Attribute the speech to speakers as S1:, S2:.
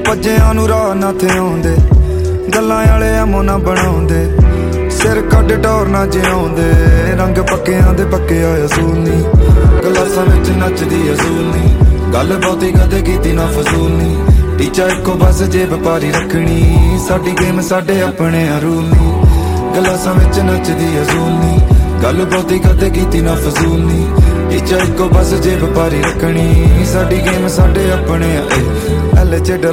S1: ਭੱਜਿਆਂ ਨੂੰ ਰਾਹ ਨਾ ਥੇ ਆਉਂਦੇ, ਗੱਲਾਂ ਵਾਲੇ ਐਮੋ ਨਾ ਬਣਾਉਂਦੇ, ਸਿਰ ਕੱਢ ਟੌਰ ਨਾ ਜਿਉਂਦੇ, ਰੰਗ ਪੱਕਿਆਂ ਦੇ ਪੱਕਿਆ ਅਸੂਲ ਨੀ, ਗਲਾਸਾਂ ਵਿੱਚ ਨੱਚਦੀ ਅਸੂਲ ਨੀ, ਗੱਲ ਬਹੁਤੀ ਕਦੇ ਕੀਤੀ ਨਾ ਫਜ਼ੂਲ ਨੀ, ਟੀਚਾ ਇੱਕੋ ਬਸ ਜੇਬ ਭਾਰੀ ਰੱਖਣੀ, ਸਾਡੀ ਗੇਮ ਸਾਡੇ ਆਪਣੇ ਰੂਲ ਨੀ, ਗਲਾਸਾਂ ਵਿੱਚ ਨੱਚਦੀ ਅਸੂਲ ਨੀ, ਗੱਲ ਬਹੁਤੀ ਕਦੇ ਕੀਤੀ ਨਾ ਫਜ਼ੂਲ ਨੀ, ਟੀਚਾ ਇੱਕੋ ਬਸ ਜੇਬ ਭਾਰੀ ਰੱਖਣੀ, ਸਾਡੀ ਗੇਮ ਸਾਡੇ ਆਪਣੇ ਐਲ ਚ